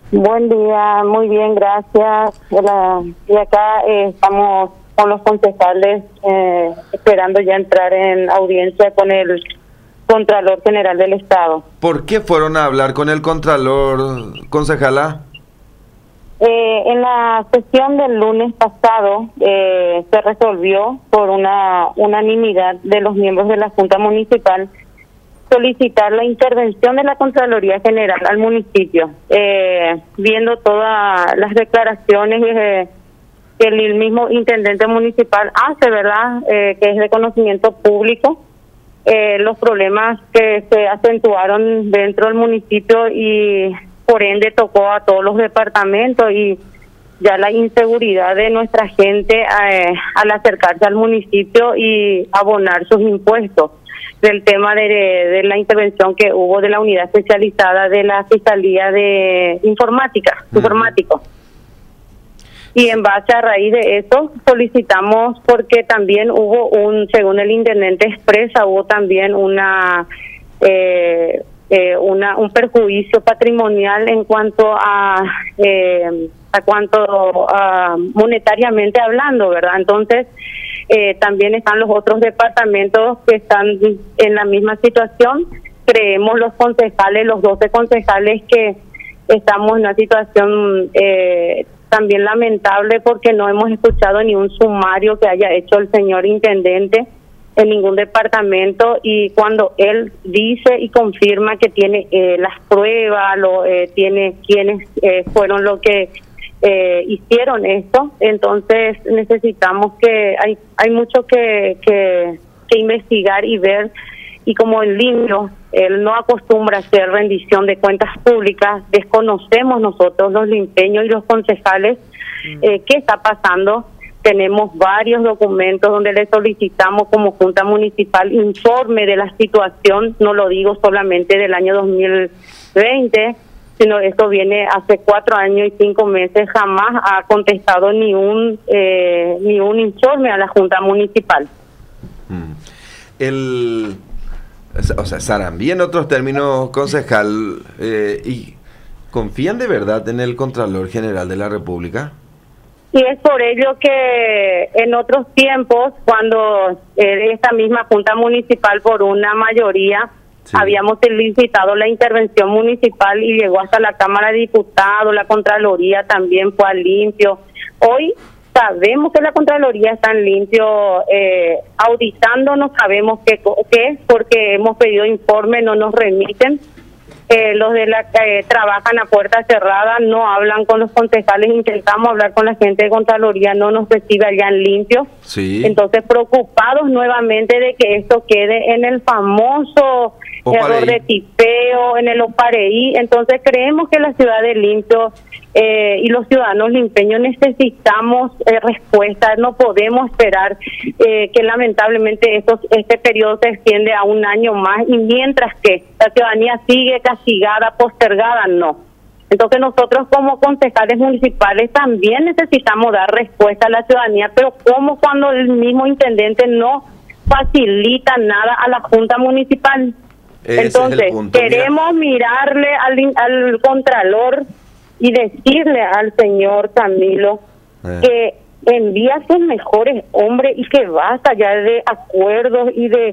Buen día, muy bien, gracias. Hola. Y acá estamos con los concejales esperando ya entrar en audiencia con el Contralor General del Estado. ¿Por qué fueron a hablar con el Contralor, concejala? En la sesión del lunes pasado se resolvió por una unanimidad de los miembros de la Junta Municipal solicitar la intervención de la Contraloría General al municipio, viendo todas las declaraciones que el mismo intendente municipal hace, ¿verdad?, que es de conocimiento público, los problemas que se acentuaron dentro del municipio y por ende tocó a todos los departamentos y ya la inseguridad de nuestra gente al acercarse al municipio y abonar sus impuestos, del tema de la intervención que hubo de la unidad especializada de la Fiscalía de Informático. Y en base a raíz de eso solicitamos, porque también hubo según el intendente expresa, hubo también un perjuicio patrimonial en cuanto a monetariamente hablando, ¿verdad? Entonces también están los otros departamentos que están en la misma situación. Creemos los concejales, los 12 concejales, que estamos en una situación también lamentable, porque no hemos escuchado ni un sumario que haya hecho el señor intendente en ningún departamento, y cuando él dice y confirma que tiene las pruebas, tiene quienes fueron los que hicieron esto, entonces necesitamos que hay mucho que investigar y ver. Y como el limpio, él no acostumbra a hacer rendición de cuentas públicas, desconocemos nosotros los limpeños y los concejales qué está pasando. Tenemos varios documentos donde le solicitamos como Junta Municipal informe de la situación, no lo digo solamente del año 2020, sino esto viene hace 4 años y 5 meses, jamás ha contestado ni un informe a la Junta Municipal. O sea, Sarambí, en otros términos, concejal, ¿y confían de verdad en el Contralor General de la República? Y es por ello que en otros tiempos, cuando esta misma Junta Municipal por una mayoría, sí, habíamos solicitado la intervención municipal y llegó hasta la Cámara de Diputados, la Contraloría también fue al limpio. Hoy sabemos que la Contraloría está en limpio, auditando, no sabemos qué es, porque hemos pedido informe, no nos remiten. Los de la que trabajan a puerta cerrada no hablan con los concejales, intentamos hablar con la gente de Contraloría, no nos recibe allá en limpio. Sí. Entonces, preocupados nuevamente de que esto quede en el famoso error de tipeo, en el Opareí. Entonces, creemos que la ciudad de Limpio y los ciudadanos limpeños necesitamos respuestas, no podemos esperar que lamentablemente este periodo se extiende a 1 año más, y mientras que la ciudadanía sigue castigada, postergada, no. Entonces nosotros como concejales municipales también necesitamos dar respuesta a la ciudadanía, pero como cuando el mismo intendente no facilita nada a la Junta Municipal. Entonces queremos mirarle al Contralor y decirle al señor Camilo que envía a sus mejores hombres y que basta ya de acuerdos y de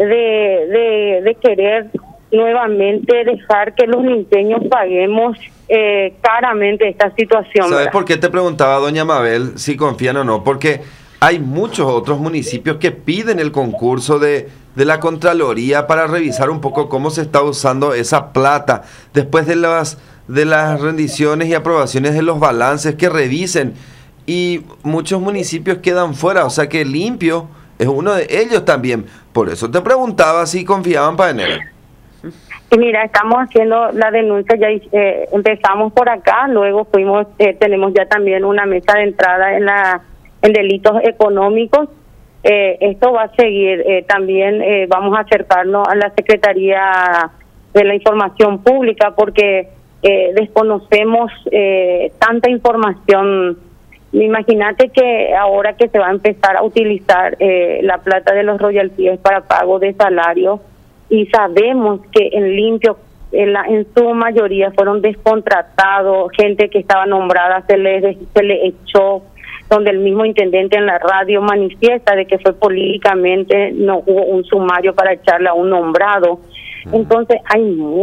querer nuevamente dejar que los limpeños paguemos caramente esta situación. ¿Sabes por qué te preguntaba, doña Mabel, si confían o no? Porque hay muchos otros municipios que piden el concurso de la Contraloría para revisar un poco cómo se está usando esa plata después de las rendiciones y aprobaciones de los balances, que revisen, y muchos municipios quedan fuera, o sea que Limpio es uno de ellos también. Por eso te preguntaba si confiaban para enero. Y mira, estamos haciendo la denuncia, ya empezamos por acá, luego fuimos, tenemos ya también una mesa de entrada en delitos económicos. Esto va a seguir, también vamos a acercarnos a la Secretaría de la Información Pública, porque desconocemos tanta información. Imagínate que ahora que se va a empezar a utilizar la plata de los royalties para pago de salario, y sabemos que en limpio en su mayoría fueron descontratados, gente que estaba nombrada se le echó, donde el mismo intendente en la radio manifiesta de que fue políticamente, no hubo un sumario para echarle a un nombrado. Entonces hay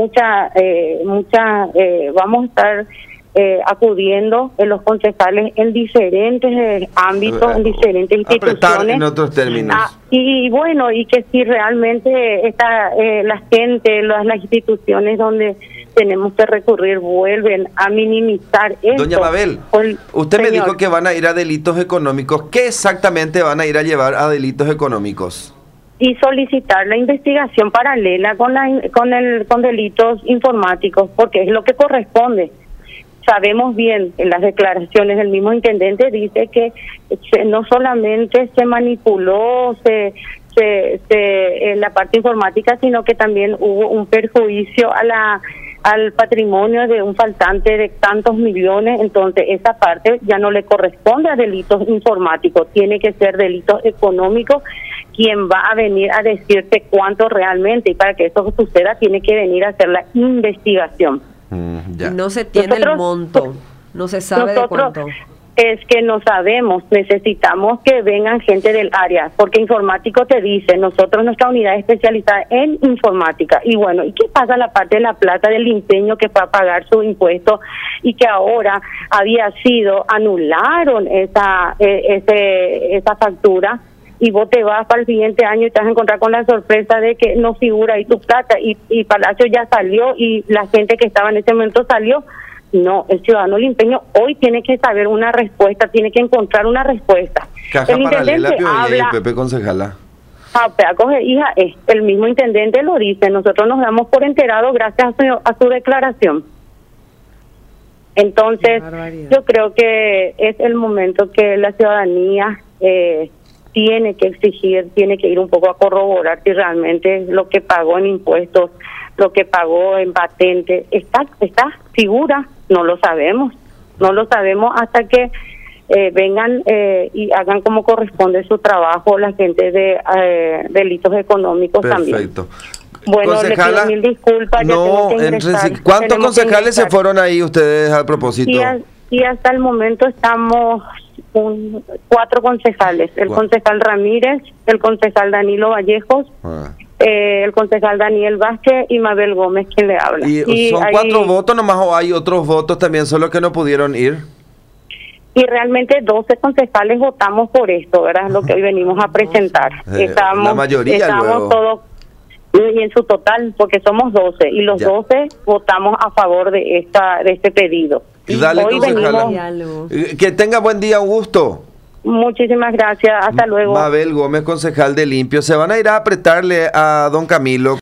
vamos a estar acudiendo en los concejales en diferentes ámbitos, en diferentes instituciones. En otros términos. Y bueno, y que si realmente la gente, las instituciones donde tenemos que recurrir vuelven a minimizar esto. Doña Mabel, usted me dijo que van a ir a delitos económicos. ¿Qué exactamente van a ir a llevar a delitos económicos? Y solicitar la investigación paralela con delitos informáticos, porque es lo que corresponde. Sabemos bien, en las declaraciones del mismo intendente dice que no solamente se manipuló en la parte informática, sino que también hubo un perjuicio al patrimonio de un faltante de tantos millones. Entonces esa parte ya no le corresponde a delitos informáticos, tiene que ser delitos económicos quien va a venir a decirte cuánto realmente, y para que eso suceda tiene que venir a hacer la investigación. No se tiene el monto, no se sabe de cuánto. Es que no sabemos, necesitamos que vengan gente del área, porque informático te dice, nosotros nuestra unidad especializada en informática, y bueno, ¿y qué pasa la parte de la plata del empeño que fue a pagar su impuesto y que ahora anularon esa factura? Y vos te vas para el siguiente año y te vas a encontrar con la sorpresa de que no figura ahí tu plata y Palacio ya salió y la gente que estaba en ese momento salió. No, el ciudadano limpeño hoy tiene que saber una respuesta, tiene que encontrar una respuesta. Caja el intendente habla, y Pepe concejala. Hija, el mismo intendente lo dice, nosotros nos damos por enterados gracias a su declaración. Entonces, yo creo que es el momento que la ciudadanía tiene que exigir, tiene que ir un poco a corroborar si realmente lo que pagó en impuestos, lo que pagó en patente, está figura, no lo sabemos hasta que vengan y hagan como corresponde su trabajo la gente de delitos económicos. Perfecto. También. Bueno, concejala, le pido mil disculpas. ¿Cuántos concejales se fueron ahí ustedes a propósito? Y hasta el momento estamos 4 concejales, el concejal Ramírez, el concejal Danilo Vallejos, el concejal Daniel Vázquez y Mabel Gómez quien le habla. ¿Y son 4 votos nomás o hay otros votos también, solo que no pudieron ir? Y realmente 12 concejales votamos por esto, ¿verdad? Lo que hoy venimos a presentar. La mayoría luego. Todos, y en su total, porque somos 12, y los 12 votamos a favor de este pedido. Y dale, hoy concejala. Que tenga buen día, un gusto. Muchísimas gracias, hasta luego. Mabel Gómez, concejal de Limpio. Se van a ir a apretarle a don Camilo.